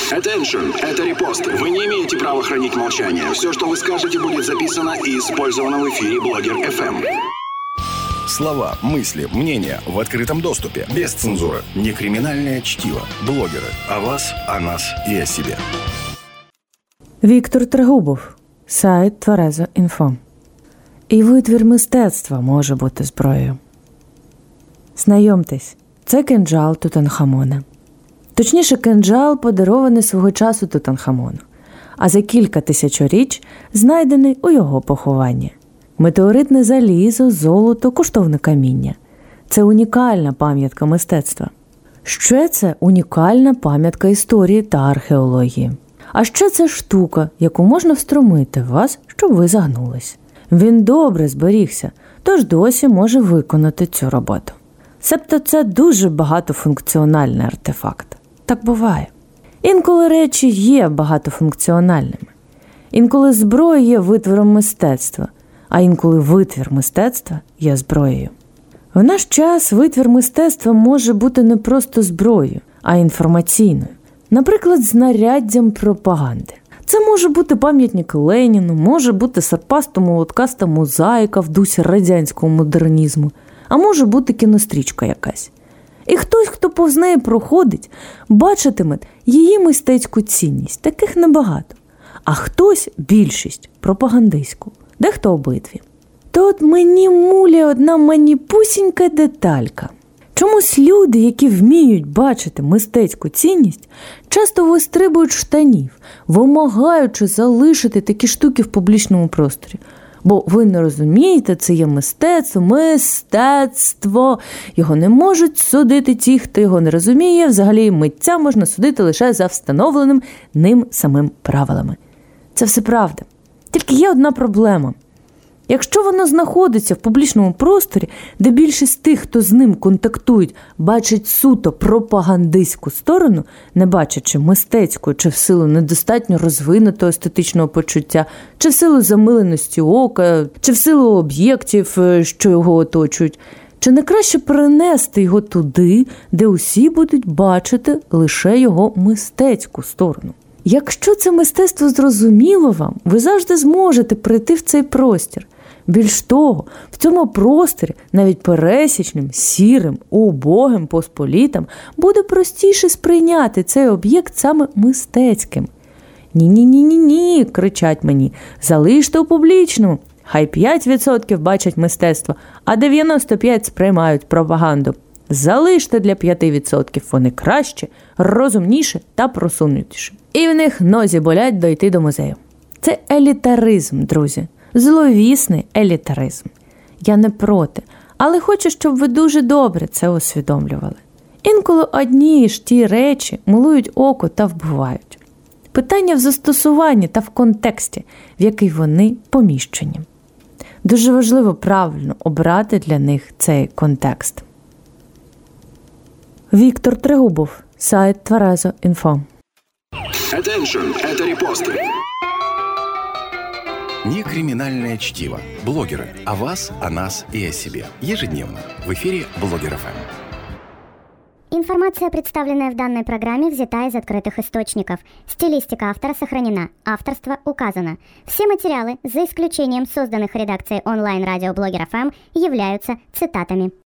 Attention, это репост. Вы не имеете права хранить молчание. Все, что вы скажете, будет записано и использовано в эфире Блогер FM. Слова, мысли, мнения в открытом доступе. Без цензуры. Не криминальное чтиво. Блогеры. О вас, о нас и о себе. Віктор Трегубов. Сайт Тверезо.Інфо. І витвір мистецтва може бути зброєю. Знайомтесь, це кинджал Тутанхамона. Точніше, кинджал, подарований свого часу Тутанхамону, а за кілька тисячоріч знайдений у його похованні. Метеоритне залізо, золото, коштовне каміння. Це унікальна пам'ятка мистецтва. Ще це унікальна пам'ятка історії та археології. А ще це штука, яку можна встромити в вас, щоб ви загнулись. Він добре зберігся, тож досі може виконати цю роботу. Себто це дуже багатофункціональний артефакт. Так буває. Інколи речі є багатофункціональними. Інколи зброя є витвором мистецтва, а інколи витвір мистецтва є зброєю. В наш час витвір мистецтва може бути не просто зброєю, а інформаційною. Наприклад, знаряддям пропаганди. Це може бути пам'ятник Леніну, може бути сарпасто-молоткаста мозаїка в дусі радянського модернізму, а може бути кінострічка якась. І хтось, хто повз неї проходить, бачитиме її мистецьку цінність. Таких небагато. А хтось – більшість, пропагандистську. Дехто обидві. То от мені муляє одна маніпусінька деталька. Чомусь люди, які вміють бачити мистецьку цінність, часто вистрибують штанів, вимагаючи залишити такі штуки в публічному просторі. Бо ви не розумієте, це є мистецтво. Його не можуть судити ті, хто його не розуміє. Взагалі митця можна судити лише за встановленим ним самим правилами. Це все правда. Тільки є одна проблема. Якщо воно знаходиться в публічному просторі, де більшість тих, хто з ним контактують, бачить суто пропагандистську сторону, не бачачи мистецького чи в силу недостатньо розвинутого естетичного почуття, чи в силу замиленості ока, чи в силу об'єктів, що його оточують, чи не краще перенести його туди, де усі будуть бачити лише його мистецьку сторону? Якщо це мистецтво зрозуміло вам, ви завжди зможете прийти в цей простір. Більш того, в цьому просторі навіть пересічним, сірим, убогим посполітам буде простіше сприйняти цей об'єкт саме мистецьким. «Ні-ні-ні-ні-ні», – кричать мені, – «залиште у публічному». Хай 5% бачать мистецтво, а 95% сприймають пропаганду. Залиште для 5%, вони краще, розумніше та просунутіше. І в них нозі болять дойти до музею. Це елітаризм, друзі. Зловісний елітаризм. Я не проти, але хочу, щоб ви дуже добре це усвідомлювали. Інколи одні і ж ті речі милують око та вбивають. Питання в застосуванні та в контексті, в який вони поміщені. Дуже важливо правильно обрати для них цей контекст. Віктор Трегубов, сайт Тверезо.Інфо. Attention, это репосты. Не криминальное чтиво. Блогеры. О вас, о нас и о себе. Ежедневно. В эфире Блогер FM. Информация, представленная в данной программе, взята из открытых источников. Стилистика автора сохранена. Авторство указано. Все материалы, за исключением созданных редакцией онлайн-радио Блогер FM, являются цитатами.